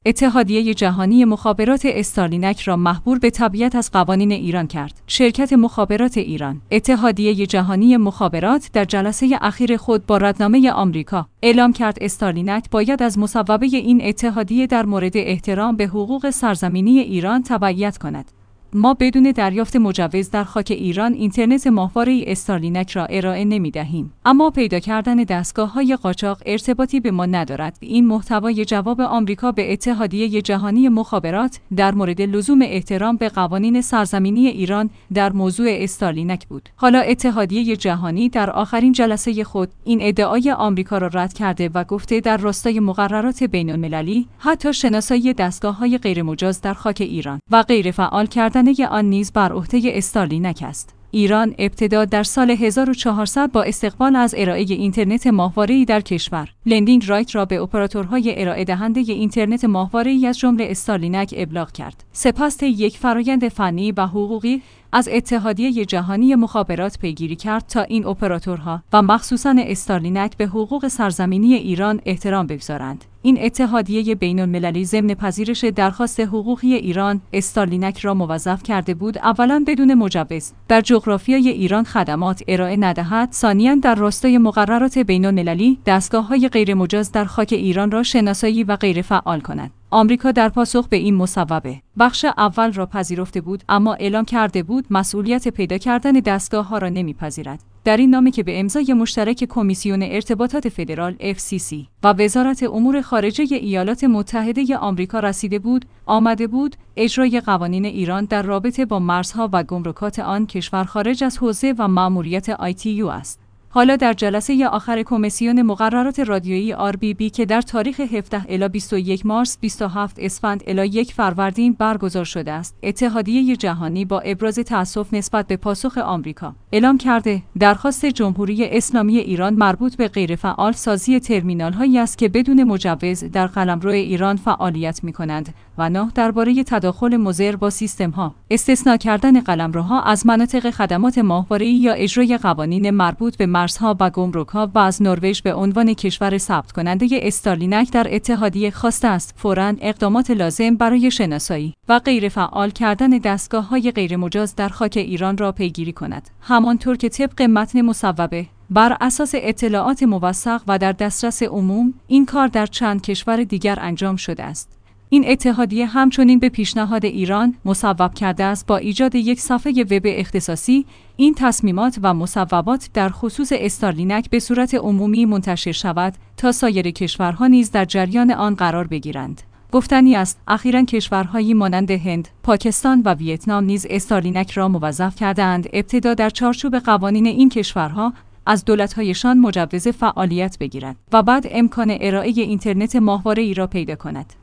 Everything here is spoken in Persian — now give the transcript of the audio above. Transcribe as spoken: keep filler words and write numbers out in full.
اتحادیه جهانی مخابرات استالینک را محبور به تبعیت از قوانین ایران کرد. شرکت مخابرات ایران، اتحادیه جهانی مخابرات در جلسه اخیر خود با ردنامه آمریکا اعلام کرد استالینک باید از مصوبه این اتحادیه در مورد احترام به حقوق سرزمینی ایران تبعیت کند. ما بدون دریافت مجوز در خاک ایران اینترنت ماهواره استالینک را ارائه نمی دهیم. اما پیدا کردن دستگاه‌های قاچاق ارتباطی به ما ندارد. این محتوای جواب آمریکا به اتحادیه جهانی مخابرات در مورد لزوم احترام به قوانین سرزمینی ایران در موضوع استالینک بود. حالا اتحادیه جهانی در آخرین جلسه خود این ادعای آمریکا را رد کرده و گفته در راستای مقررات بین‌المللی حتی شناسایی دستگاه‌های غیرمجاز در خاک ایران و غیر فعال کردن آن نیز بر عهده استالینک است. ایران ابتدا در سال هزار و چهارصد با استقبال از ارائه اینترنت ماهواره‌ای در کشور، لندینگ رایت را به اپراتورهای ارائه دهنده اینترنت ماهواره‌ای از جمله استالینک ابلاغ کرد. سپس طی یک فرآیند فنی و حقوقی از اتحادیه جهانی مخابرات پیگیری کرد تا این اپراتورها و مخصوصاً استالینک به حقوق سرزمینی ایران احترام بگذارند. این اتحادیه بین‌المللی ضمن پذیرش درخواست حقوقی ایران استالینک را موظف کرده بود اولاً بدون مجوز در جغرافیای ایران خدمات ارائه ندهد، ثانیاً در راستای مقررات بین‌المللی دستگاه‌های غیرمجاز در خاک ایران را شناسایی و غیر فعال کند. آمریکا در پاسخ به این مصوبه بخش اول را پذیرفته بود، اما اعلام کرده بود مسئولیت پیدا کردن دستگاه‌ها را نمی‌پذیرد. در این نامه که به امضای مشترک کمیسیون ارتباطات فدرال اف سی سی و وزارت امور خارجه ایالات متحده آمریکا رسیده بود، آمده بود اجرای قوانین ایران در رابطه با مرزها و گمرکات آن کشور خارج از حوزه و مأموریت آی تی یو است. حالا در جلسه آخر کمیسیون مقررات رادیویی آر بی بی که در تاریخ هفده الی بیست و یک مارس، بیست و هفت اسفند الی یک فروردین برگزار شده است، اتحادیه جهانی با ابراز تأسف نسبت به پاسخ آمریکا اعلام کرده درخواست جمهوری اسلامی ایران مربوط به غیرفعال سازی ترمینال‌هایی است که بدون مجوز در قلمرو ایران فعالیت می‌کنند و نه درباره تداخل مضر با سیستم‌ها، استثناء کردن قلمروها از مناطق خدمات ماهواره‌ای یا اجرای قوانین مربوط به مرزها و گمرک‌ها و از نروژ به عنوان کشور ثبت کننده استالینک در اتحادیه خواسته است فوراً اقدامات لازم برای شناسایی و غیر فعال کردن دستگاه‌های غیرمجاز در خاک ایران را پیگیری کند، همانطور که طبق متن مصوبه بر اساس اطلاعات موثق و در دسترس عموم این کار در چند کشور دیگر انجام شده است. این اتحادیه همچنین به پیشنهاد ایران مصوب کرده است با ایجاد یک صفحه وب اختصاصی این تصمیمات و مصوبات در خصوص استالینک به صورت عمومی منتشر شود تا سایر کشورها نیز در جریان آن قرار بگیرند. گفتنی است اخیراً کشورهایی مانند هند، پاکستان و ویتنام نیز استالینک را موظف کردند ابتدا در چارچوب قوانین این کشورها از دولت‌هایشان مجوز فعالیت بگیرند و بعد امکان ارائه اینترنت ماهواره‌ای را پیدا کند.